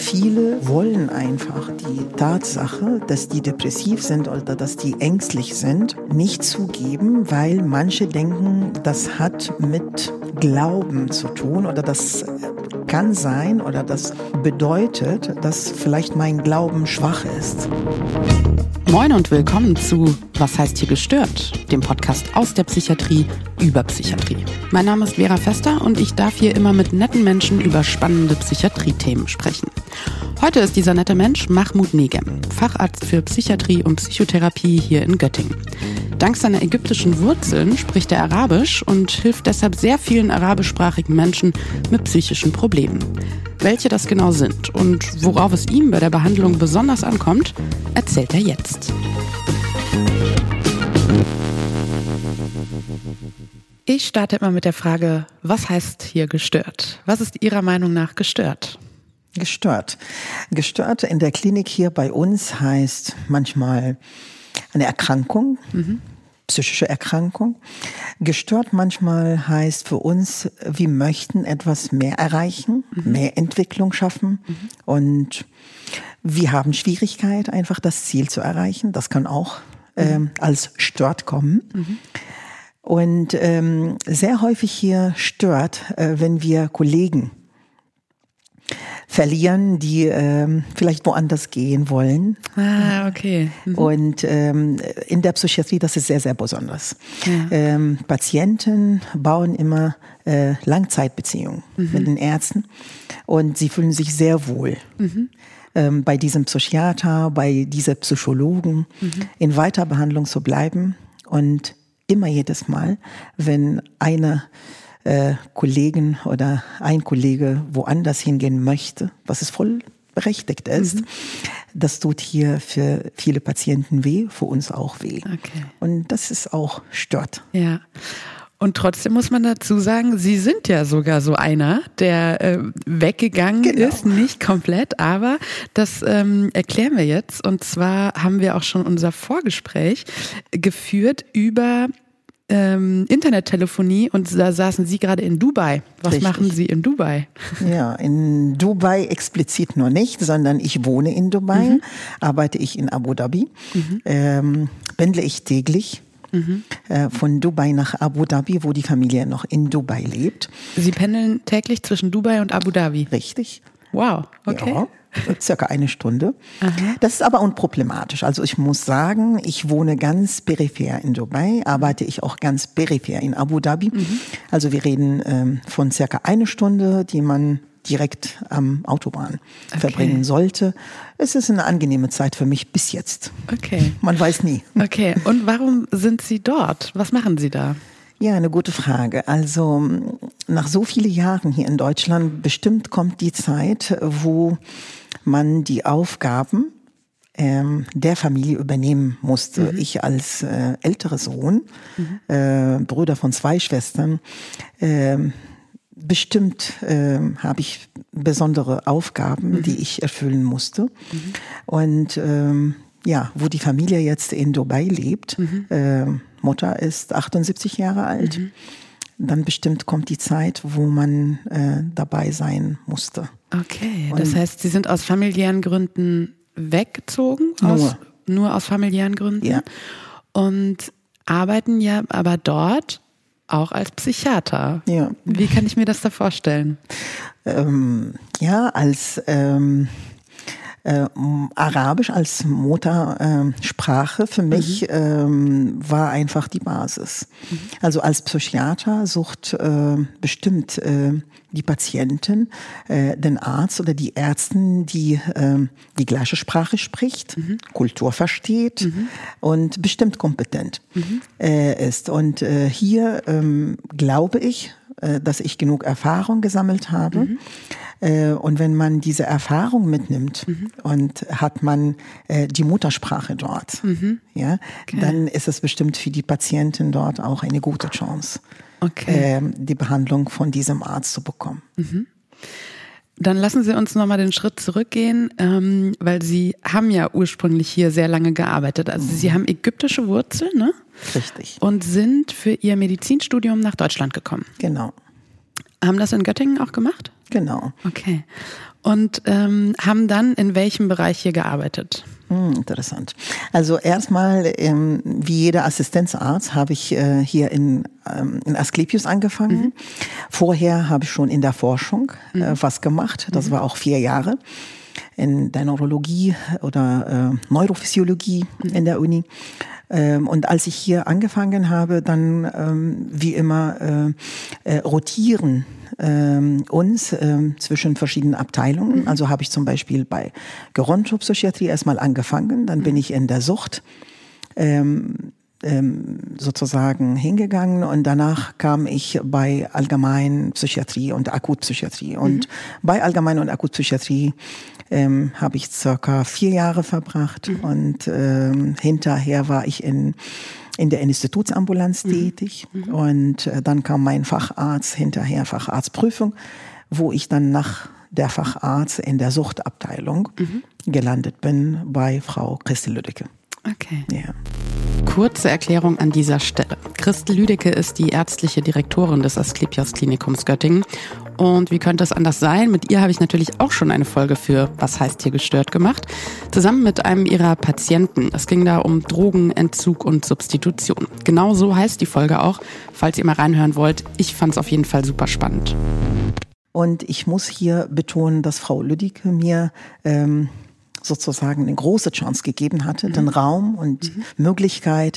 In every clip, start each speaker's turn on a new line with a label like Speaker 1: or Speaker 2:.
Speaker 1: Viele wollen einfach die Tatsache, dass die depressiv sind oder dass die ängstlich sind, nicht zugeben, weil manche denken, das hat mit Glauben zu tun oder das kann sein oder das bedeutet, dass vielleicht mein Glauben schwach ist.
Speaker 2: Moin und willkommen zu Was heißt hier gestört? Dem Podcast aus der Psychiatrie über Psychiatrie. Mein Name ist Vera Vester und ich darf hier immer mit netten Menschen über spannende Psychiatrie-Themen sprechen. Heute ist dieser nette Mensch Mahmoud Negem, Facharzt für Psychiatrie und Psychotherapie hier in Göttingen. Dank seiner ägyptischen Wurzeln spricht er Arabisch und hilft deshalb sehr vielen arabischsprachigen Menschen mit psychischen Problemen. Welche das genau sind und worauf es ihm bei der Behandlung besonders ankommt, erzählt er jetzt. Ich starte immer mit der Frage, was heißt hier gestört? Was ist Ihrer Meinung nach gestört?
Speaker 1: Gestört. Gestört in der Klinik hier bei uns heißt manchmal eine Erkrankung, psychische Erkrankung. Gestört manchmal heißt für uns, wir möchten etwas mehr erreichen, mehr Entwicklung schaffen und wir haben Schwierigkeit, einfach das Ziel zu erreichen. Das kann auch als stört kommen. Und sehr häufig hier stört, wenn wir Kollegen verlieren, die vielleicht woanders gehen wollen.
Speaker 2: Ah, okay.
Speaker 1: Und in der Psychiatrie, das ist sehr, sehr besonders. Ja. Patienten bauen immer Langzeitbeziehungen mit den Ärzten und sie fühlen sich sehr wohl. Bei diesem Psychiater, bei dieser Psychologen in Weiterbehandlung zu bleiben und immer jedes Mal, wenn eine Kollegen oder ein Kollege woanders hingehen möchte, was es voll berechtigt ist, das tut hier für viele Patienten weh, für uns auch weh. Okay. Und das ist auch stört.
Speaker 2: Ja. Und trotzdem muss man dazu sagen, Sie sind ja sogar so einer, der weggegangen ist, nicht komplett, aber das erklären wir jetzt. Und zwar haben wir auch schon unser Vorgespräch geführt über Internettelefonie und da saßen Sie gerade in Dubai. Was
Speaker 1: Richtig.
Speaker 2: Machen Sie in Dubai?
Speaker 1: Ja, in Dubai explizit noch nicht, sondern ich wohne in Dubai, arbeite ich in Abu Dhabi, pendle ich täglich. Von Dubai nach Abu Dhabi, wo die Familie noch in Dubai lebt.
Speaker 2: Sie pendeln täglich zwischen Dubai und Abu Dhabi?
Speaker 1: Richtig.
Speaker 2: Wow, okay.
Speaker 1: Ja, circa eine Stunde.
Speaker 2: Aha.
Speaker 1: Das ist aber unproblematisch. Also ich muss sagen, ich wohne ganz peripher in Dubai, arbeite ich auch ganz peripher in Abu Dhabi. Also wir reden von circa eine Stunde, die man direkt am Autobahn verbringen sollte. Es ist eine angenehme Zeit für mich bis jetzt.
Speaker 2: Okay.
Speaker 1: Man weiß nie.
Speaker 2: Okay, und warum sind Sie dort? Was machen Sie da?
Speaker 1: Ja, eine gute Frage. Also nach so vielen Jahren hier in Deutschland, bestimmt kommt die Zeit, wo man die Aufgaben der Familie übernehmen musste. Ich als älterer Sohn, Bruder von 2 Schwestern, bestimmt habe ich besondere Aufgaben, die ich erfüllen musste. Und ja, wo die Familie jetzt in Dubai lebt, Mutter ist 78 Jahre alt, dann bestimmt kommt die Zeit, wo man dabei sein musste.
Speaker 2: Okay, das heißt, Sie sind aus familiären Gründen weggezogen? Nur aus familiären Gründen?
Speaker 1: Ja.
Speaker 2: Und arbeiten ja aber dort auch als Psychiater.
Speaker 1: Ja.
Speaker 2: Wie kann ich mir das da vorstellen?
Speaker 1: Ja, als Arabisch als Muttersprache für mich war einfach die Basis. Also als Psychiater sucht bestimmt die Patienten den Arzt oder die Ärztin, die die gleiche Sprache spricht, Kultur versteht und bestimmt kompetent ist. Und hier glaube ich, dass ich genug Erfahrung gesammelt habe. Und wenn man diese Erfahrung mitnimmt und hat man die Muttersprache dort, ja, dann ist es bestimmt für die Patienten dort auch eine gute Chance, die Behandlung von diesem Arzt zu bekommen.
Speaker 2: Dann lassen Sie uns nochmal den Schritt zurückgehen, weil Sie haben ja ursprünglich hier sehr lange gearbeitet. Also Sie haben ägyptische Wurzeln, ne?
Speaker 1: Richtig.
Speaker 2: Und sind für Ihr Medizinstudium nach Deutschland gekommen.
Speaker 1: Genau.
Speaker 2: haben das in Göttingen auch gemacht?
Speaker 1: Genau.
Speaker 2: Okay. Und haben dann in welchem Bereich hier gearbeitet?
Speaker 1: Interessant. Also erstmal, wie jeder Assistenzarzt, habe ich hier in Asklepios angefangen. Vorher habe ich schon in der Forschung was gemacht. Das war auch 4 Jahre in der Neurologie oder Neurophysiologie in der Uni. Und als ich hier angefangen habe, dann wie immer rotieren uns zwischen verschiedenen Abteilungen. Also habe ich zum Beispiel bei Gerontopsychiatrie erstmal angefangen, dann bin ich in der Sucht sozusagen hingegangen und danach kam ich bei Allgemeinpsychiatrie und Akutpsychiatrie. Und bei Allgemein- und Akutpsychiatrie habe ich circa 4 Jahre verbracht und hinterher war ich in der Institutsambulanz tätig und dann kam mein Facharzt hinterher, Facharztprüfung, wo ich dann nach der Facharzt in der Suchtabteilung gelandet bin bei Frau Christel Lüdecke.
Speaker 2: Okay.
Speaker 1: Ja.
Speaker 2: Kurze Erklärung an dieser Stelle. Christel Lüdecke ist die ärztliche Direktorin des Asklepios Klinikums Göttingen. Und wie könnte es anders sein? Mit ihr habe ich natürlich auch schon eine Folge für Was heißt hier gestört gemacht, zusammen mit einem ihrer Patienten. Es ging da um Drogen, Entzug und Substitution. Genau so heißt die Folge auch, falls ihr mal reinhören wollt. Ich fand es auf jeden Fall super spannend.
Speaker 1: Und ich muss hier betonen, dass Frau Lüdecke mir sozusagen eine große Chance gegeben hatte, den Raum und Möglichkeit,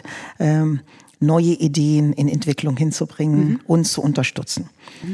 Speaker 1: neue Ideen in Entwicklung hinzubringen und zu unterstützen.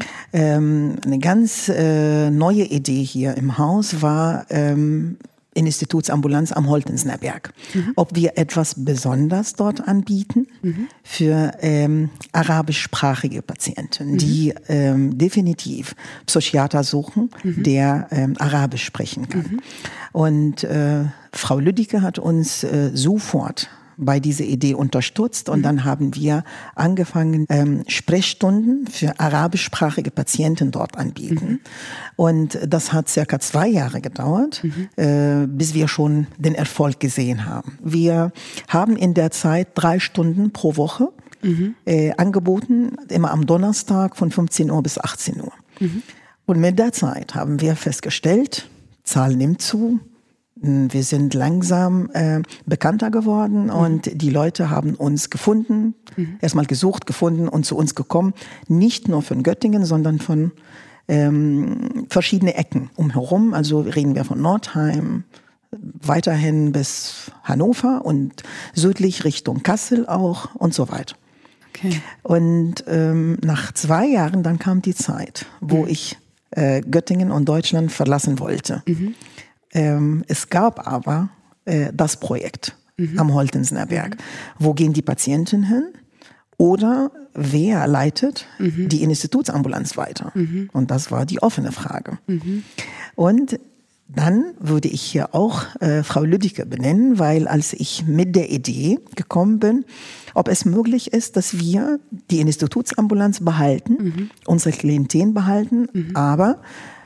Speaker 1: Eine ganz neue Idee hier im Haus war Institutsambulanz am Holtensner Berg. Ob wir etwas Besonderes dort anbieten für arabischsprachige Patienten, die definitiv Psychiater suchen, der Arabisch sprechen kann. Und Frau Lüdecke hat uns sofort bei dieser Idee unterstützt und dann haben wir angefangen, Sprechstunden für arabischsprachige Patienten dort anbieten. Und das hat circa 2 Jahre gedauert, bis wir schon den Erfolg gesehen haben. Wir haben in der Zeit 3 Stunden pro Woche angeboten, immer am Donnerstag von 15 Uhr bis 18 Uhr. Und mit der Zeit haben wir festgestellt, Zahl nimmt zu. Wir sind langsam bekannter geworden und die Leute haben uns gefunden, erstmal gesucht, gefunden und zu uns gekommen. Nicht nur von Göttingen, sondern von verschiedenen Ecken umherum. Also reden wir von Nordheim, weiterhin bis Hannover und südlich Richtung Kassel auch und so weiter.
Speaker 2: Okay.
Speaker 1: Und nach 2 Jahren dann kam die Zeit, wo ich Göttingen und Deutschland verlassen wollte. Es gab aber das Projekt am Holtensner Berg. Wo gehen die Patienten hin? Oder wer leitet die Institutsambulanz weiter? Und das war die offene Frage. Und dann würde ich hier auch Frau Lüdecke benennen, weil als ich mit der Idee gekommen bin, ob es möglich ist, dass wir die Institutsambulanz behalten, unsere Klientel behalten, aber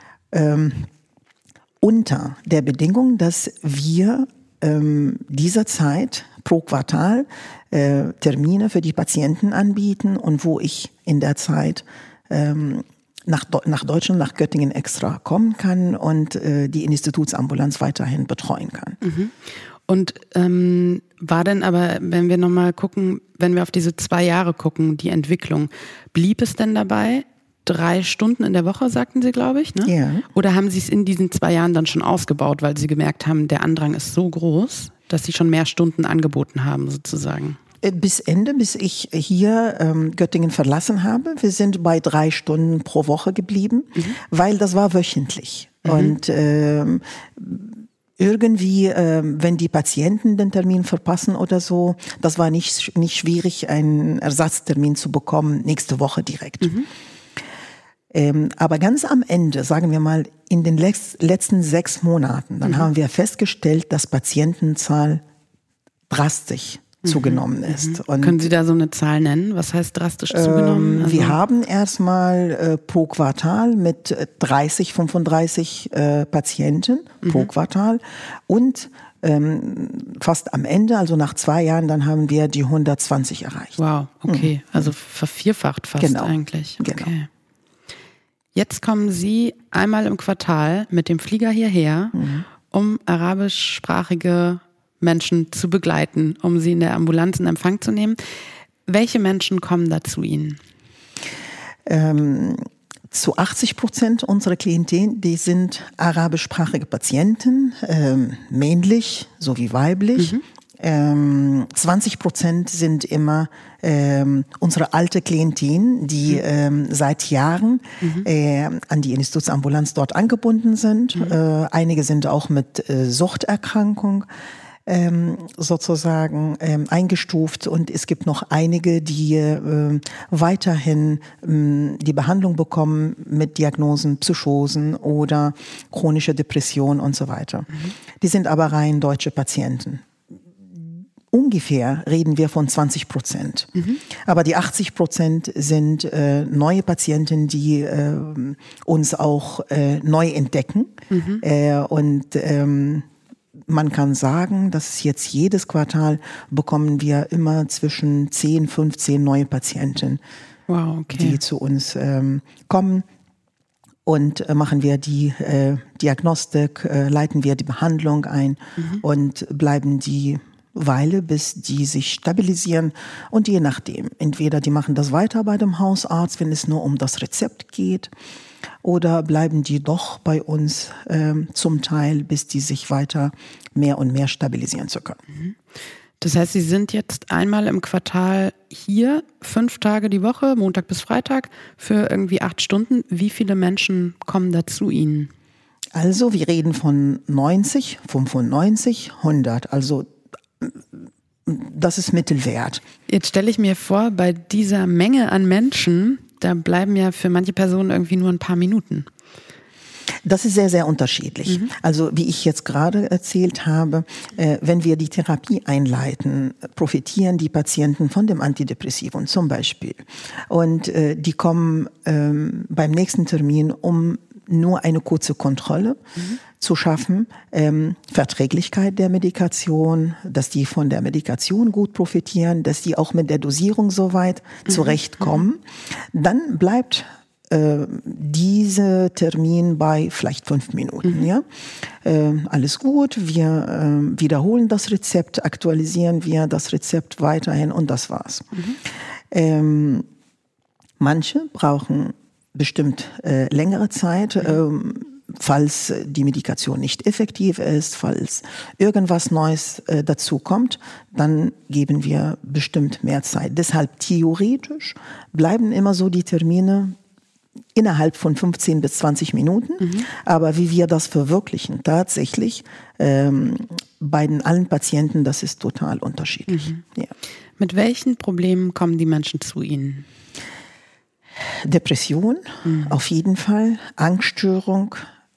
Speaker 1: unter der Bedingung, dass wir dieser Zeit pro Quartal Termine für die Patienten anbieten und wo ich in der Zeit nach Deutschland, nach Göttingen extra kommen kann und die Institutsambulanz weiterhin betreuen kann.
Speaker 2: Und war denn aber, wenn wir nochmal gucken, wenn wir auf diese 2 Jahre gucken, die Entwicklung, blieb es denn dabei? 3 Stunden in der Woche, sagten Sie, glaube ich, ne?
Speaker 1: Ja.
Speaker 2: Oder haben Sie es in diesen 2 Jahren dann schon ausgebaut, weil Sie gemerkt haben, der Andrang ist so groß, dass Sie schon mehr Stunden angeboten haben, sozusagen?
Speaker 1: Bis ich hier Göttingen verlassen habe. Wir sind bei 3 Stunden pro Woche geblieben, weil das war wöchentlich. Und irgendwie, wenn die Patienten den Termin verpassen oder so, das war nicht schwierig, einen Ersatztermin zu bekommen, nächste Woche direkt. Aber ganz am Ende, sagen wir mal, in den letzten 6 Monaten, dann haben wir festgestellt, dass Patientenzahl drastisch zugenommen ist. Und
Speaker 2: können Sie da so eine Zahl nennen? Was heißt drastisch zugenommen? Also
Speaker 1: wir haben erstmal pro Quartal mit 30, 35 Patienten pro Quartal und fast am Ende, also nach 2 Jahren, dann haben wir die 120 erreicht.
Speaker 2: Wow, okay. Also vervierfacht fast
Speaker 1: Genau.
Speaker 2: eigentlich. Okay.
Speaker 1: Genau.
Speaker 2: Jetzt kommen Sie einmal im Quartal mit dem Flieger hierher, um arabischsprachige Menschen zu begleiten, um sie in der Ambulanz in Empfang zu nehmen. Welche Menschen kommen da zu Ihnen?
Speaker 1: Zu 80% unserer Klientel, die sind arabischsprachige Patienten, männlich sowie weiblich. 20% sind immer unsere alte Klientel, die seit Jahren an die Institutsambulanz dort angebunden sind. Einige sind auch mit Suchterkrankung sozusagen eingestuft, und es gibt noch einige, die weiterhin die Behandlung bekommen mit Diagnosen, Psychosen oder chronische Depression und so weiter. Die sind aber rein deutsche Patienten. Ungefähr reden wir von 20%. Aber die 80% sind neue Patienten, die uns auch neu entdecken. Man kann sagen, dass jetzt jedes Quartal bekommen wir immer zwischen 10, 15 neue Patienten, die zu uns kommen. Und machen wir die Diagnostik, leiten wir die Behandlung ein und bleiben die Weile, bis die sich stabilisieren. Und je nachdem, entweder die machen das weiter bei dem Hausarzt, wenn es nur um das Rezept geht, oder bleiben die doch bei uns zum Teil, bis die sich weiter mehr und mehr stabilisieren zu können.
Speaker 2: Das heißt, Sie sind jetzt einmal im Quartal hier, 5 Tage die Woche, Montag bis Freitag, für irgendwie 8 Stunden. Wie viele Menschen kommen da zu Ihnen?
Speaker 1: Also wir reden von 90, 95, 100, also das ist Mittelwert.
Speaker 2: Jetzt stelle ich mir vor, bei dieser Menge an Menschen, da bleiben ja für manche Personen irgendwie nur ein paar Minuten.
Speaker 1: Das ist sehr, sehr unterschiedlich. Also wie ich jetzt gerade erzählt habe, wenn wir die Therapie einleiten, profitieren die Patienten von dem Antidepressivum zum Beispiel. Und die kommen beim nächsten Termin, um nur eine kurze Kontrolle zu schaffen, Verträglichkeit der Medikation, dass die von der Medikation gut profitieren, dass die auch mit der Dosierung soweit zurechtkommen. Dann bleibt dieser Termin bei vielleicht 5 Minuten. Ja? Alles gut, wir wiederholen das Rezept, aktualisieren wir das Rezept weiterhin und das war's. Manche brauchen bestimmt längere Zeit, falls die Medikation nicht effektiv ist, falls irgendwas Neues dazu kommt, dann geben wir bestimmt mehr Zeit. Deshalb theoretisch bleiben immer so die Termine innerhalb von 15 bis 20 Minuten. Aber wie wir das verwirklichen, tatsächlich bei allen Patienten, das ist total unterschiedlich. Ja.
Speaker 2: Mit welchen Problemen kommen die Menschen zu Ihnen?
Speaker 1: Depression, auf jeden Fall, Angststörung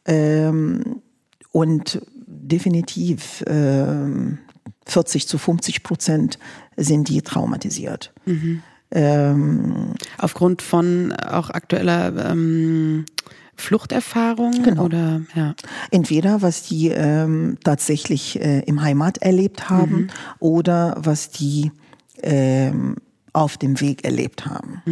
Speaker 1: und definitiv 40-50% sind die traumatisiert.
Speaker 2: Aufgrund von auch aktueller Fluchterfahrung?
Speaker 1: Genau.
Speaker 2: Oder, ja.
Speaker 1: Entweder was die tatsächlich im Heimat erlebt haben oder was die auf dem Weg erlebt haben.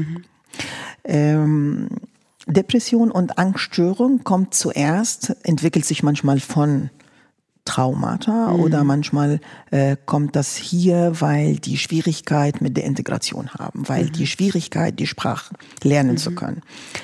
Speaker 1: Depression und Angststörung kommt zuerst, entwickelt sich manchmal von Traumata oder manchmal kommt das hier, weil die Schwierigkeit mit der Integration haben, weil die Schwierigkeit, die Sprache lernen zu können.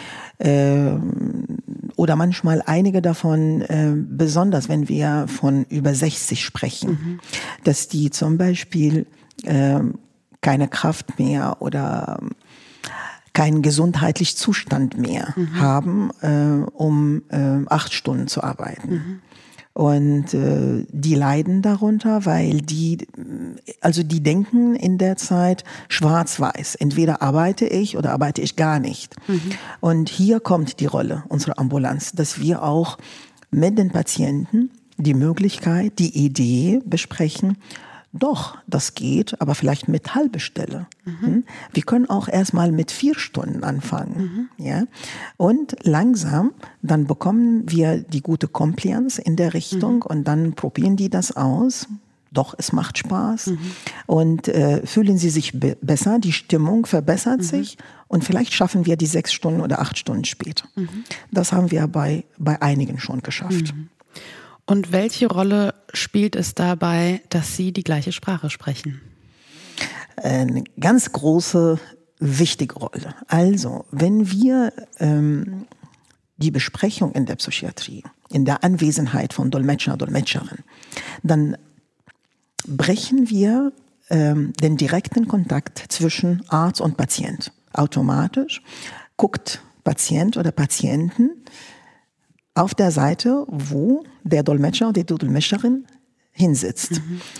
Speaker 1: Oder manchmal einige davon, besonders wenn wir von über 60 sprechen, dass die zum Beispiel keine Kraft mehr oder keinen gesundheitlichen Zustand mehr haben, um 8 Stunden zu arbeiten. Und die leiden darunter, weil die denken in der Zeit schwarz-weiß. Entweder arbeite ich oder arbeite ich gar nicht. Und hier kommt die Rolle unserer Ambulanz, dass wir auch mit den Patienten die Möglichkeit, die Idee besprechen, doch, das geht, aber vielleicht mit halbe Stelle. Wir können auch erstmal mit 4 Stunden anfangen. Ja? Und langsam, dann bekommen wir die gute Compliance in der Richtung und dann probieren die das aus. doch, es macht Spaß und fühlen sie sich besser, die Stimmung verbessert sich und vielleicht schaffen wir die 6 Stunden oder 8 Stunden später. Das haben wir bei einigen schon geschafft.
Speaker 2: Und welche Rolle spielt es dabei, dass Sie die gleiche Sprache sprechen?
Speaker 1: Eine ganz große, wichtige Rolle. Also, wenn wir die Besprechung in der Psychiatrie, in der Anwesenheit von Dolmetscher, Dolmetscherin, dann brechen wir den direkten Kontakt zwischen Arzt und Patient. Automatisch guckt Patient oder Patienten auf der Seite, wo der Dolmetscher oder die Dolmetscherin hinsitzt.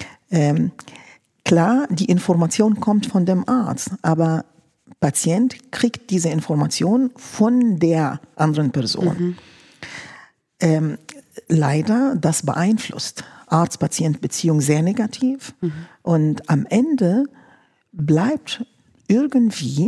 Speaker 1: Klar, die Information kommt von dem Arzt, aber Patient kriegt diese Information von der anderen Person. Leider, das beeinflusst Arzt-Patient-Beziehung sehr negativ. Und am Ende bleibt irgendwie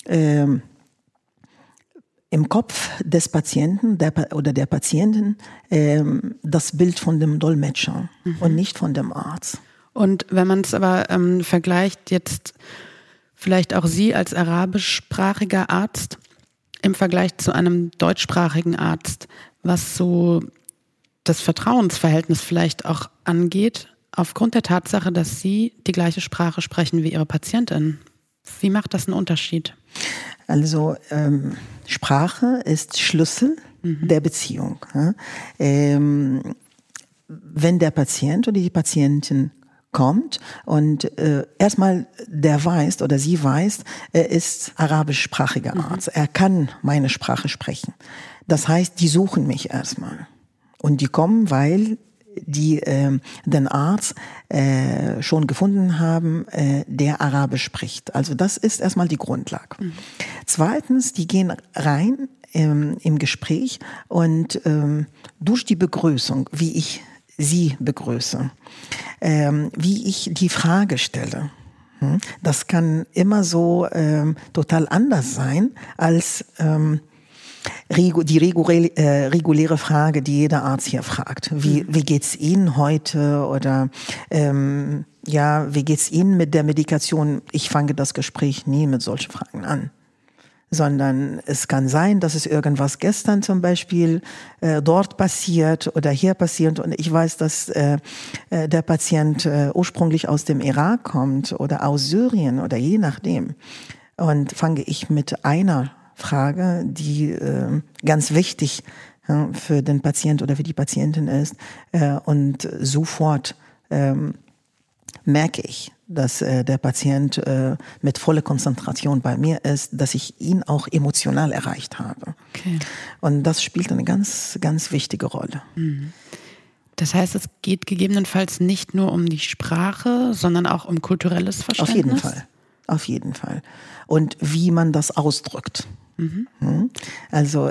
Speaker 1: im Kopf des Patienten oder der Patientin das Bild von dem Dolmetscher und nicht von dem Arzt.
Speaker 2: Und wenn man es aber vergleicht, jetzt vielleicht auch Sie als arabischsprachiger Arzt im Vergleich zu einem deutschsprachigen Arzt, was so das Vertrauensverhältnis vielleicht auch angeht, aufgrund der Tatsache, dass Sie die gleiche Sprache sprechen wie Ihre Patientin. Wie macht das einen Unterschied?
Speaker 1: Also Sprache ist Schlüssel der Beziehung. Wenn der Patient oder die Patientin kommt und erstmal der weiß oder sie weiß, er ist arabischsprachiger Arzt. Er kann meine Sprache sprechen. Das heißt, die suchen mich erstmal. Und die kommen, weil die den Arzt schon gefunden haben, der Arabisch spricht. Also das ist erstmal die Grundlage. Zweitens, die gehen rein im Gespräch und durch die Begrüßung, wie ich sie begrüße, wie ich die Frage stelle. Das kann immer so total anders sein als die reguläre Frage, die jeder Arzt hier fragt. Wie geht's Ihnen heute? Oder wie geht's Ihnen mit der Medikation? Ich fange das Gespräch nie mit solchen Fragen an. Sondern es kann sein, dass es irgendwas gestern zum Beispiel dort passiert oder hier passiert und ich weiß, dass der Patient ursprünglich aus dem Irak kommt oder aus Syrien oder je nachdem. Und fange ich mit einer Frage, die ganz wichtig für den Patient oder für die Patientin ist und sofort merke ich, dass der Patient mit voller Konzentration bei mir ist, dass ich ihn auch emotional erreicht habe. Okay. Und das spielt eine ganz, ganz wichtige Rolle.
Speaker 2: Das heißt, es geht gegebenenfalls nicht nur um die Sprache, sondern auch um kulturelles Verständnis?
Speaker 1: Auf jeden Fall. Auf jeden Fall. Und wie man das ausdrückt. Also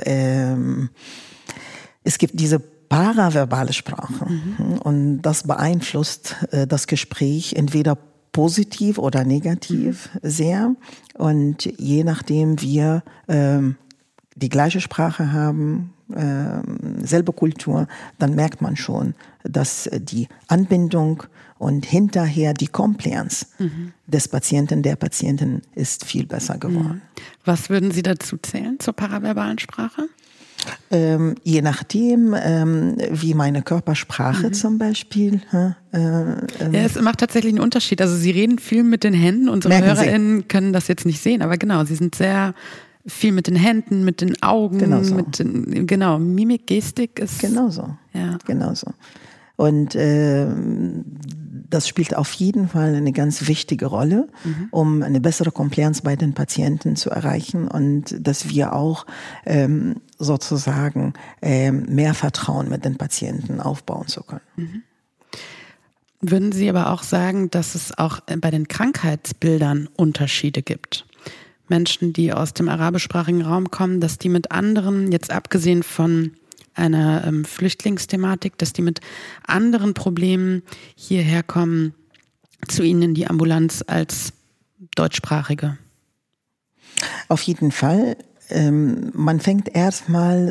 Speaker 1: es gibt diese paraverbale Sprache und das beeinflusst das Gespräch entweder positiv oder negativ sehr und je nachdem wir die gleiche Sprache haben, selbe Kultur, dann merkt man schon, dass die Anbindung und hinterher die Compliance des Patienten, der Patientin ist viel besser geworden.
Speaker 2: Was würden Sie dazu zählen zur paraverbalen Sprache?
Speaker 1: Je nachdem, wie meine Körpersprache zum Beispiel.
Speaker 2: Es macht tatsächlich einen Unterschied. Also Sie reden viel mit den Händen. Unsere HörerInnen können das jetzt nicht sehen, aber genau, Sie sind sehr viel mit den Händen, mit den Augen, Mimik, Gestik ist...
Speaker 1: Genauso. Und das spielt auf jeden Fall eine ganz wichtige Rolle, um eine bessere Compliance bei den Patienten zu erreichen und dass wir auch sozusagen mehr Vertrauen mit den Patienten aufbauen zu können.
Speaker 2: Würden Sie aber auch sagen, dass es auch bei den Krankheitsbildern Unterschiede gibt? Menschen, die aus dem arabischsprachigen Raum kommen, dass die mit anderen, jetzt abgesehen von einer Flüchtlingsthematik, dass die mit anderen Problemen hierher kommen, zu Ihnen in die Ambulanz als Deutschsprachige?
Speaker 1: Auf jeden Fall. Man fängt erstmal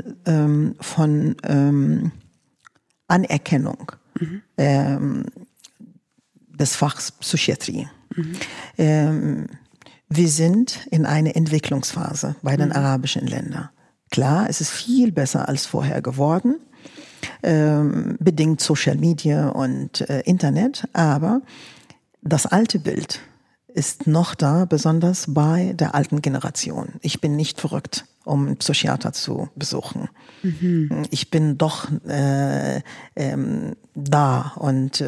Speaker 1: von Anerkennung. des Fachs Psychiatrie. Wir sind in einer Entwicklungsphase bei den arabischen Ländern. Klar, es ist viel besser als vorher geworden, bedingt Social Media und Internet, aber das alte Bild ist noch da, besonders bei der alten Generation. Ich bin nicht verrückt, um einen Psychiater zu besuchen. Ich bin doch da und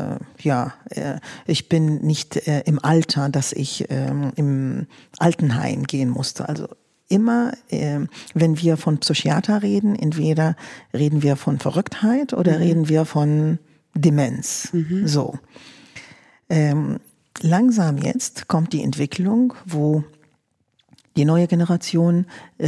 Speaker 1: ich bin nicht im Alter, dass ich im Altenheim gehen musste. Also immer, wenn wir von Psychiater reden, entweder reden wir von Verrücktheit oder reden wir von Demenz. So. Langsam jetzt kommt die Entwicklung, wo die neue Generation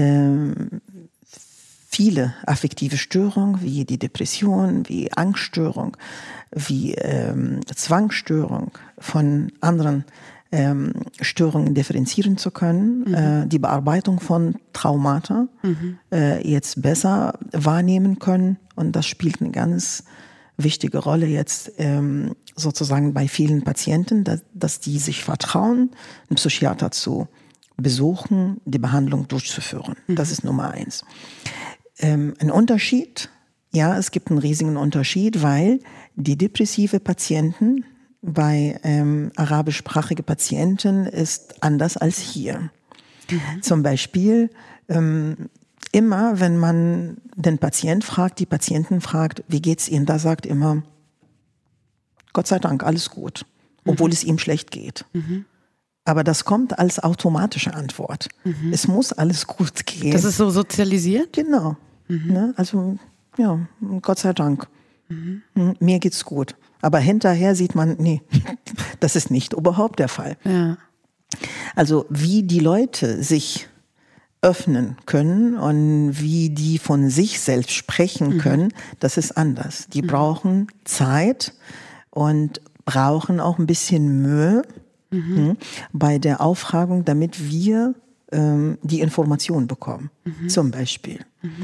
Speaker 1: viele affektive Störungen, wie die Depression, wie Angststörung, wie Zwangsstörung von anderen Störungen differenzieren zu können, die Bearbeitung von Traumata jetzt besser wahrnehmen können. Und das spielt eine ganz wichtige Rolle jetzt sozusagen bei vielen Patienten, dass die sich vertrauen, einen Psychiater zu besuchen, die Behandlung durchzuführen. Das ist Nummer 1. Ein Unterschied, ja, es gibt einen riesigen Unterschied, weil die depressive Patienten bei arabischsprachige Patienten ist anders als hier. Zum Beispiel immer, wenn man den Patient fragt, die Patienten fragt, wie geht's Ihnen? Da sagt immer, Gott sei Dank, alles gut, obwohl es ihm schlecht geht. Aber das kommt als automatische Antwort. Es muss alles gut gehen.
Speaker 2: Das ist so sozialisiert?
Speaker 1: Genau. Ne? Also, ja, Gott sei Dank. Mir geht's gut. Aber hinterher sieht man, nee, das ist nicht überhaupt der Fall.
Speaker 2: Ja.
Speaker 1: Also, wie die Leute sich öffnen können und wie die von sich selbst sprechen können, das ist anders. Die brauchen Zeit und brauchen auch ein bisschen Mühe bei der Auffragung, damit wir die Information bekommen. Zum Beispiel.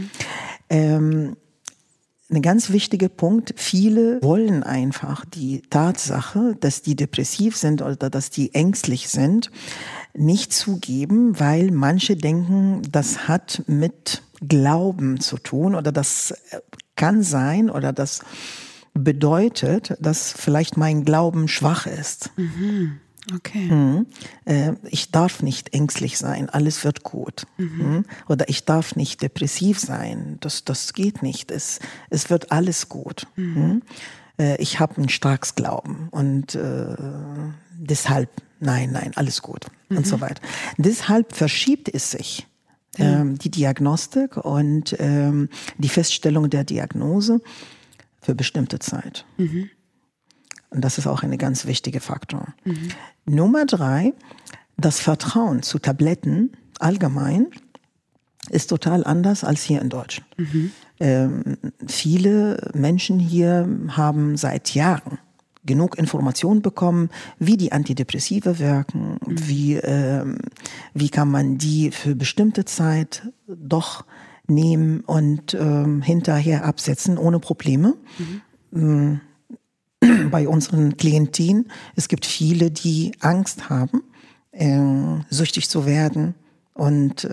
Speaker 1: Ein ganz wichtiger Punkt, viele wollen einfach die Tatsache, dass die depressiv sind oder dass die ängstlich sind, nicht zugeben, weil manche denken, das hat mit Glauben zu tun oder das kann sein oder das bedeutet, dass vielleicht mein Glauben schwach ist.
Speaker 2: Okay.
Speaker 1: Ich darf nicht ängstlich sein, alles wird gut. Oder ich darf nicht depressiv sein, das geht nicht, es wird alles gut. Ich habe ein starkes Glauben und deshalb, nein, alles gut und so weiter. Deshalb verschiebt es sich die Diagnostik und die Feststellung der Diagnose für bestimmte Zeit. Und das ist auch ein ganz wichtiger Faktor. Nummer 3, das Vertrauen zu Tabletten allgemein ist total anders als hier in Deutschland. Viele Menschen hier haben seit Jahren genug Informationen bekommen, wie die Antidepressiva wirken, wie kann man die für bestimmte Zeit doch nehmen und hinterher absetzen ohne Probleme. Bei unseren Klienten, es gibt viele, die Angst haben, süchtig zu werden und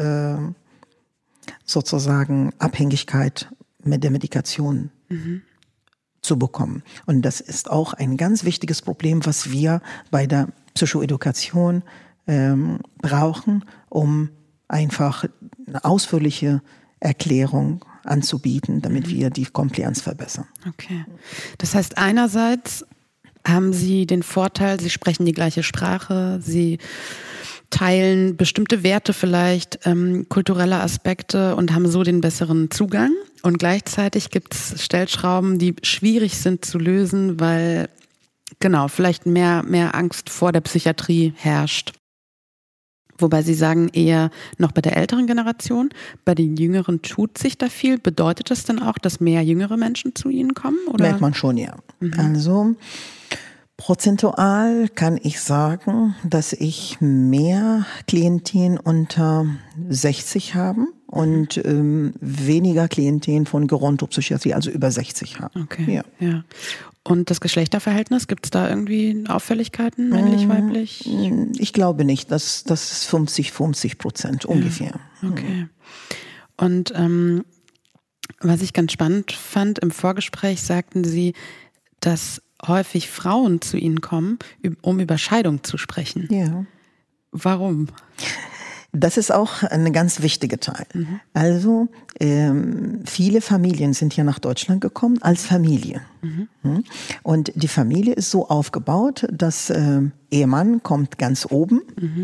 Speaker 1: sozusagen Abhängigkeit mit der Medikation zu bekommen. Und das ist auch ein ganz wichtiges Problem, was wir bei der Psychoedukation brauchen, um einfach eine ausführliche Erklärung anzubieten, damit wir die Compliance verbessern.
Speaker 2: Okay. Das heißt, einerseits haben Sie den Vorteil, Sie sprechen die gleiche Sprache, Sie teilen bestimmte Werte vielleicht, kulturelle Aspekte und haben so den besseren Zugang. Und gleichzeitig gibt es Stellschrauben, die schwierig sind zu lösen, weil genau vielleicht mehr Angst vor der Psychiatrie herrscht. Wobei Sie sagen, eher noch bei der älteren Generation, bei den Jüngeren tut sich da viel. Bedeutet das dann auch, dass mehr jüngere Menschen zu Ihnen kommen? Oder?
Speaker 1: Merkt man schon, ja. Also prozentual kann ich sagen, dass ich mehr Klientin unter 60 haben und weniger Klientin von Gerontopsychiatrie, also über 60 haben.
Speaker 2: Okay, ja. Und das Geschlechterverhältnis, gibt es da irgendwie Auffälligkeiten, männlich, weiblich?
Speaker 1: Ich glaube nicht, das ist 50% ungefähr.
Speaker 2: Ja, okay. Und was ich ganz spannend fand, im Vorgespräch sagten Sie, dass häufig Frauen zu Ihnen kommen, um über Scheidung zu sprechen.
Speaker 1: Ja.
Speaker 2: Warum?
Speaker 1: Das ist auch ein ganz wichtiger Teil. Also viele Familien sind hier nach Deutschland gekommen als Familie. Und die Familie ist so aufgebaut, dass Ehemann kommt ganz oben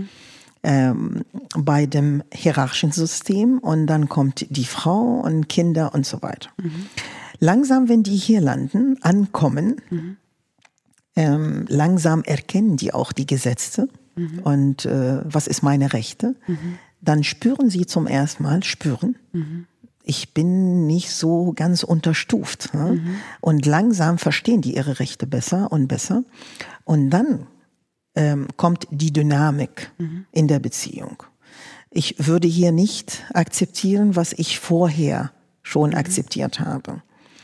Speaker 1: bei dem hierarchischen System und dann kommt die Frau und Kinder und so weiter. Langsam, wenn die hier landen, ankommen, langsam erkennen die auch die Gesetze. Und was ist meine Rechte? Dann spüren sie zum ersten Mal, ich bin nicht so ganz unterstuft. Ne? Und langsam verstehen die ihre Rechte besser und besser. Und dann kommt die Dynamik in der Beziehung. Ich würde hier nicht akzeptieren, was ich vorher schon akzeptiert habe.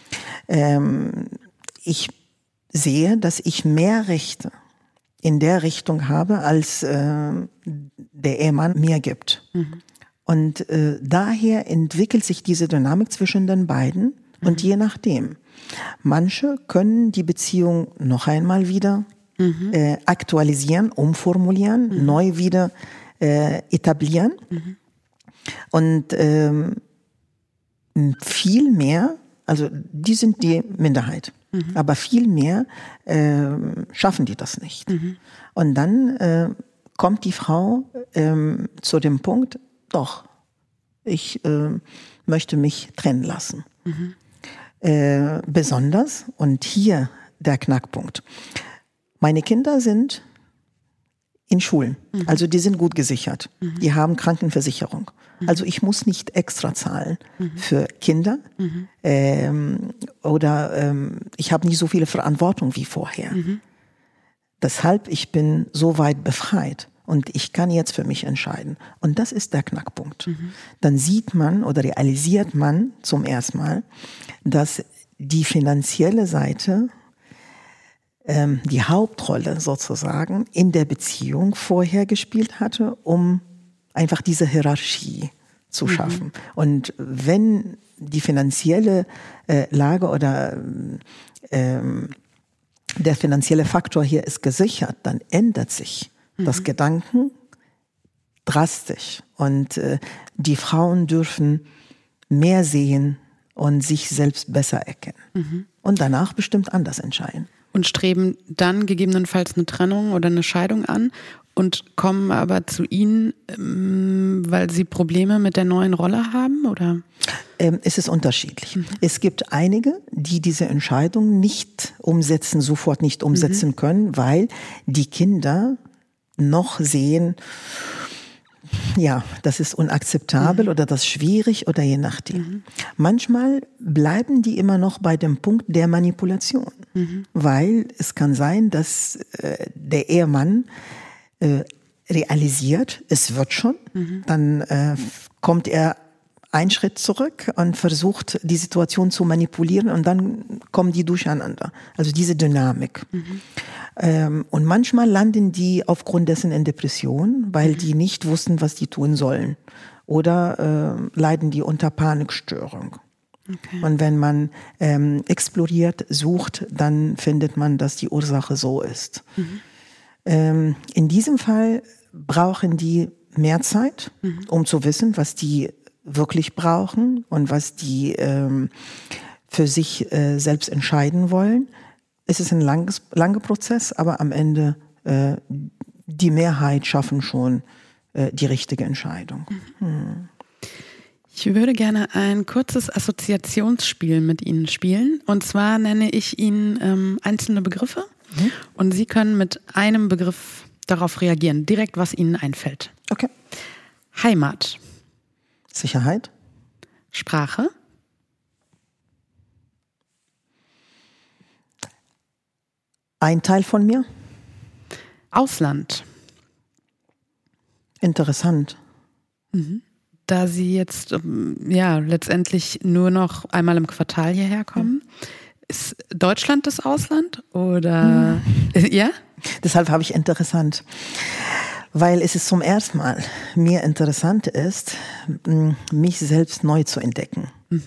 Speaker 1: Ich sehe, dass ich mehr Rechte in der Richtung habe, als der Ehemann mir gibt. Und daher entwickelt sich diese Dynamik zwischen den beiden und je nachdem. Manche können die Beziehung noch einmal wieder aktualisieren, umformulieren, neu wieder etablieren. Und viel mehr, also die sind die Minderheit. Aber viel mehr schaffen die das nicht. Und dann kommt die Frau zu dem Punkt, doch, ich möchte mich trennen lassen. Besonders, und hier der Knackpunkt, meine Kinder sind in Schulen, also die sind gut gesichert, die haben Krankenversicherung. Also ich muss nicht extra zahlen für Kinder oder ich habe nicht so viele Verantwortung wie vorher. Deshalb, ich bin so weit befreit und ich kann jetzt für mich entscheiden. Und das ist der Knackpunkt. Dann sieht man oder realisiert man zum ersten Mal, dass die finanzielle Seite die Hauptrolle sozusagen in der Beziehung vorher gespielt hatte, um einfach diese Hierarchie zu schaffen. Und wenn die finanzielle Lage oder der finanzielle Faktor hier ist gesichert, dann ändert sich das Gedanken drastisch. Und die Frauen dürfen mehr sehen und sich selbst besser erkennen. Und danach bestimmt anders entscheiden.
Speaker 2: Und streben dann gegebenenfalls eine Trennung oder eine Scheidung an und kommen aber zu Ihnen, weil Sie Probleme mit der neuen Rolle haben, oder?
Speaker 1: Es ist unterschiedlich. Es gibt einige, die diese Entscheidung nicht umsetzen, sofort nicht umsetzen können, weil die Kinder noch sehen, ja, das ist unakzeptabel oder das ist schwierig oder je nachdem. Manchmal bleiben die immer noch bei dem Punkt der Manipulation, weil es kann sein, dass der Ehemann realisiert, es wird schon, dann kommt er einen Schritt zurück und versucht, die Situation zu manipulieren und dann kommen die durcheinander. Also diese Dynamik. Und manchmal landen die aufgrund dessen in Depression, weil die nicht wussten, was die tun sollen. Oder leiden die unter Panikstörung. Okay. Und wenn man exploriert, sucht, dann findet man, dass die Ursache so ist. In diesem Fall brauchen die mehr Zeit, um zu wissen, was die wirklich brauchen und was die für sich selbst entscheiden wollen. Es ist ein langer Prozess, aber am Ende die Mehrheit schaffen schon die richtige Entscheidung.
Speaker 2: Ich würde gerne ein kurzes Assoziationsspiel mit Ihnen spielen. Und zwar nenne ich Ihnen einzelne Begriffe und Sie können mit einem Begriff darauf reagieren, direkt was Ihnen einfällt.
Speaker 1: Okay.
Speaker 2: Heimat.
Speaker 1: Sicherheit.
Speaker 2: Sprache.
Speaker 1: Ein Teil von mir.
Speaker 2: Ausland.
Speaker 1: Interessant.
Speaker 2: Da Sie jetzt letztendlich nur noch einmal im Quartal hierher kommen, Ist Deutschland das Ausland oder ja?
Speaker 1: Deshalb habe ich interessant, weil es ist zum ersten Mal mir interessant ist, mich selbst neu zu entdecken.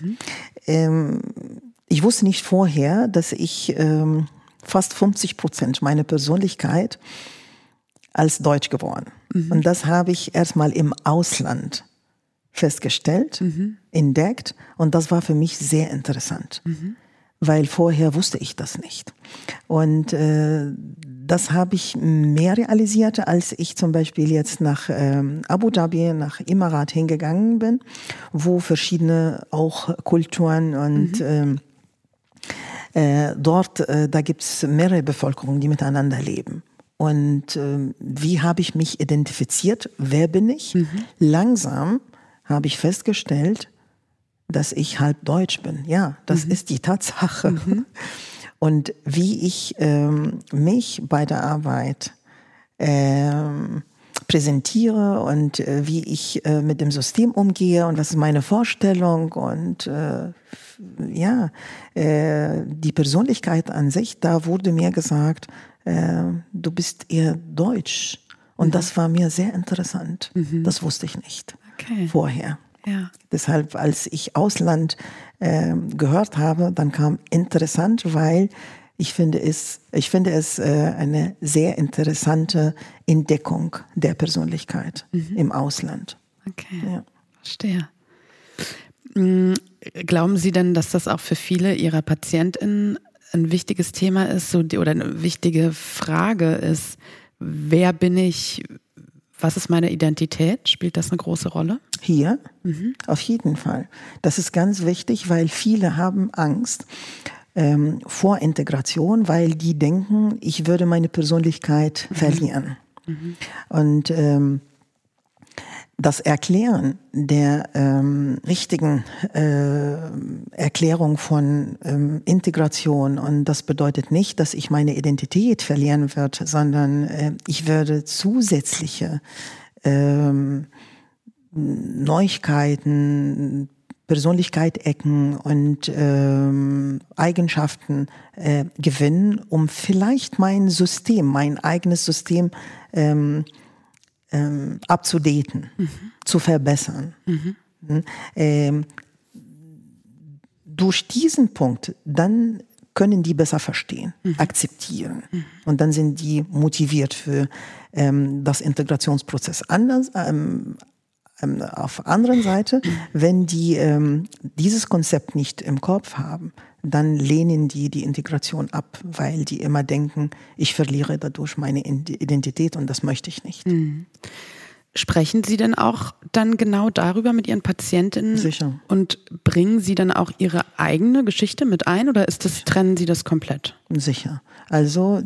Speaker 1: Ich wusste nicht vorher, dass ich fast 50% meiner Persönlichkeit als Deutsch geworden. Und das habe ich erstmal im Ausland festgestellt, entdeckt, und das war für mich sehr interessant, weil vorher wusste ich das nicht. Und das habe ich mehr realisiert, als ich zum Beispiel jetzt nach Abu Dhabi, nach Emirat hingegangen bin, wo verschiedene auch Kulturen und dort, da gibt's mehrere Bevölkerungen, die miteinander leben. Und wie habe ich mich identifiziert? Wer bin ich? Langsam habe ich festgestellt, dass ich halb deutsch bin. Ja, das ist die Tatsache. Und wie ich mich bei der Arbeit präsentiere und wie ich mit dem System umgehe und was ist meine Vorstellung und die Persönlichkeit an sich, da wurde mir gesagt, du bist eher deutsch. Und das war mir sehr interessant. Das wusste ich nicht vorher. Ja. Deshalb, als ich Ausland gehört habe, dann kam interessant, weil ich finde es eine sehr interessante Entdeckung der Persönlichkeit im Ausland.
Speaker 2: Okay, ja. Verstehe. Glauben Sie denn, dass das auch für viele Ihrer PatientInnen ein wichtiges Thema ist oder eine wichtige Frage ist? Wer bin ich? Was ist meine Identität? Spielt das eine große Rolle?
Speaker 1: Hier? Auf jeden Fall. Das ist ganz wichtig, weil viele haben Angst vor Integration, weil die denken, ich würde meine Persönlichkeit verlieren. Und das Erklären der richtigen Erklärung von Integration, und das bedeutet nicht, dass ich meine Identität verlieren werde, sondern ich werde zusätzliche Neuigkeiten, Persönlichkeit-Ecken und Eigenschaften gewinnen, um vielleicht mein eigenes System abzudaten, zu verbessern. Durch diesen Punkt, dann können die besser verstehen, akzeptieren. Und dann sind die motiviert für das Integrationsprozess. Anders, auf anderen Seite, wenn die dieses Konzept nicht im Kopf haben, dann lehnen die Integration ab, weil die immer denken, ich verliere dadurch meine Identität und das möchte ich nicht.
Speaker 2: Sprechen Sie denn auch dann genau darüber mit Ihren Patientinnen? Sicher. Und bringen Sie dann auch Ihre eigene Geschichte mit ein oder trennen Sie das komplett?
Speaker 1: Sicher. Also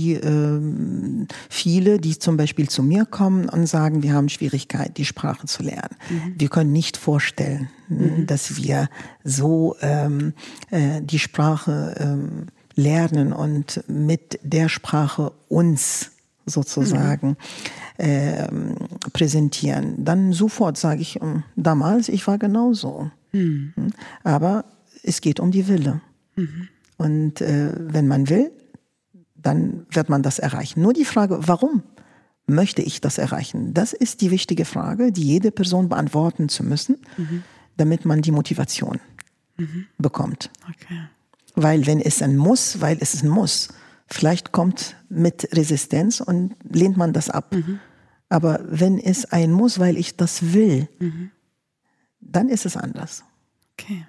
Speaker 1: viele, die zum Beispiel zu mir kommen und sagen, wir haben Schwierigkeit, die Sprache zu lernen. Wir können nicht vorstellen, dass wir so die Sprache lernen und mit der Sprache uns sozusagen präsentieren. Dann sofort sage ich, damals, ich war genauso. Aber es geht um die Wille. Und wenn man will, dann wird man das erreichen. Nur die Frage, warum möchte ich das erreichen? Das ist die wichtige Frage, die jede Person beantworten zu müssen, damit man die Motivation bekommt. Okay. Weil wenn es ein Muss, vielleicht kommt mit Resistenz und lehnt man das ab. Aber wenn es ein Muss, weil ich das will, dann ist es anders.
Speaker 2: Okay.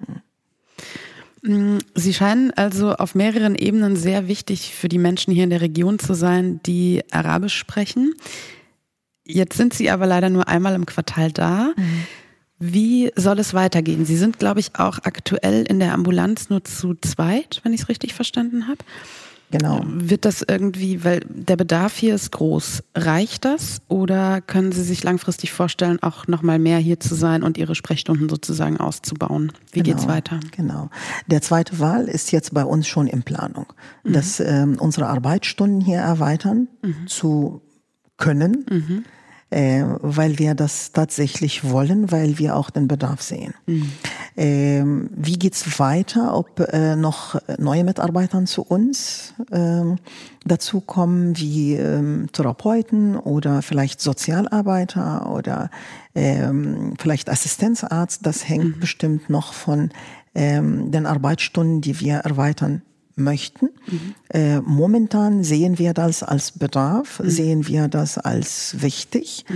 Speaker 2: Sie scheinen also auf mehreren Ebenen sehr wichtig für die Menschen hier in der Region zu sein, die Arabisch sprechen. Jetzt sind Sie aber leider nur einmal im Quartal da. Wie soll es weitergehen? Sie sind, glaube ich, auch aktuell in der Ambulanz nur zu zweit, wenn ich es richtig verstanden habe.
Speaker 1: Genau.
Speaker 2: Wird das irgendwie, weil der Bedarf hier ist groß, reicht das oder können Sie sich langfristig vorstellen, auch nochmal mehr hier zu sein und Ihre Sprechstunden sozusagen auszubauen? Wie geht's weiter?
Speaker 1: Genau. Der zweite Wahl ist jetzt bei uns schon in Planung, dass unsere Arbeitsstunden hier erweitern zu können. weil wir das tatsächlich wollen, weil wir auch den Bedarf sehen. Wie geht's weiter? Ob noch neue Mitarbeiter zu uns dazu kommen, wie Therapeuten oder vielleicht Sozialarbeiter oder vielleicht Assistenzarzt, das hängt bestimmt noch von den Arbeitsstunden, die wir erweitern möchten. Momentan sehen wir das als Bedarf, sehen wir das als wichtig.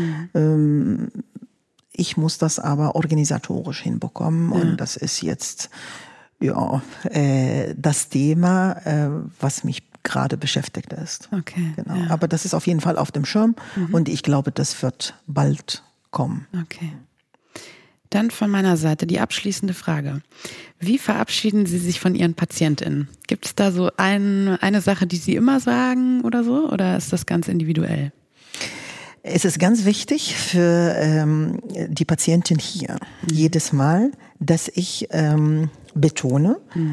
Speaker 1: Ich muss das aber organisatorisch hinbekommen und das ist jetzt das Thema, was mich gerade beschäftigt ist.
Speaker 2: Okay.
Speaker 1: Genau. Ja. Aber das ist auf jeden Fall auf dem Schirm und ich glaube, das wird bald kommen.
Speaker 2: Okay. Dann von meiner Seite die abschließende Frage. Wie verabschieden Sie sich von Ihren PatientInnen? Gibt es da so eine Sache, die Sie immer sagen oder so? Oder ist das ganz individuell?
Speaker 1: Es ist ganz wichtig für die Patientin hier jedes Mal, dass ich betone,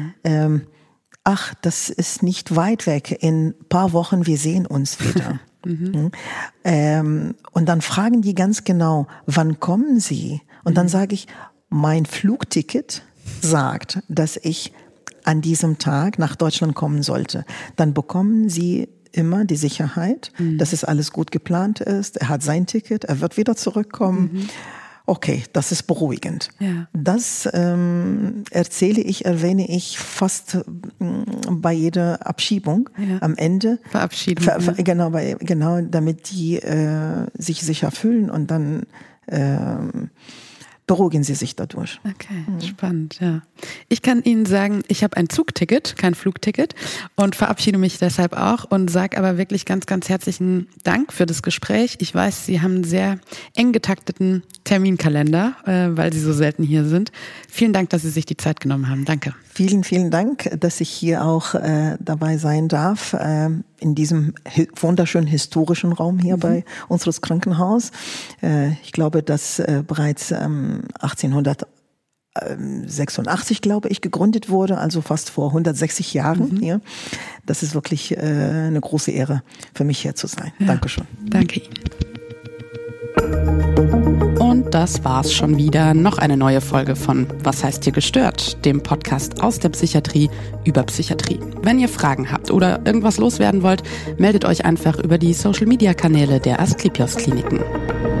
Speaker 1: das ist nicht weit weg. In ein paar Wochen, wir sehen uns wieder. Und dann fragen die ganz genau, wann kommen Sie? Und dann sage ich, mein Flugticket sagt, dass ich an diesem Tag nach Deutschland kommen sollte. Dann bekommen Sie immer die Sicherheit, dass es alles gut geplant ist. Er hat sein Ticket, er wird wieder zurückkommen. Okay, das ist beruhigend. Ja. Das erwähne ich fast bei jeder Abschiebung am Ende.
Speaker 2: Verabschiedung.
Speaker 1: Genau, damit die sich sicher fühlen und dann beruhigen sie sich dadurch.
Speaker 2: Okay, spannend, ja. Ich kann Ihnen sagen, ich habe ein Zugticket, kein Flugticket und verabschiede mich deshalb auch und sage aber wirklich ganz, ganz herzlichen Dank für das Gespräch. Ich weiß, Sie haben einen sehr eng getakteten Terminkalender, weil Sie so selten hier sind. Vielen Dank, dass Sie sich die Zeit genommen haben. Danke.
Speaker 1: Vielen, vielen Dank, dass ich hier auch dabei sein darf, in diesem wunderschönen historischen Raum hier bei unseres Krankenhaus. Ich glaube, dass bereits 1886, glaube ich, gegründet wurde, also fast vor 160 Jahren hier. Das ist wirklich eine große Ehre für mich, hier zu sein. Ja, Dankeschön.
Speaker 2: Danke Ihnen. Und das war's schon wieder. Noch eine neue Folge von Was heißt hier gestört? Dem Podcast aus der Psychiatrie über Psychiatrie. Wenn ihr Fragen habt oder irgendwas loswerden wollt, meldet euch einfach über die Social-Media-Kanäle der Asklepios Kliniken.